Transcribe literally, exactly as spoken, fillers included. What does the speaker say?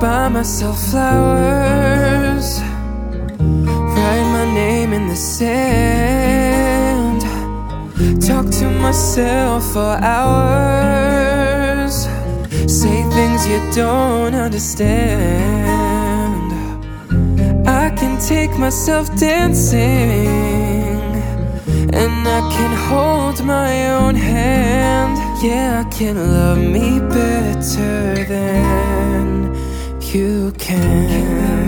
buy myself flowers, write my name in the sand, talk to myself for hours, say things you don't understand. I can take myself dancing, and I can hold my own hand. Yeah, I can love me better than you can.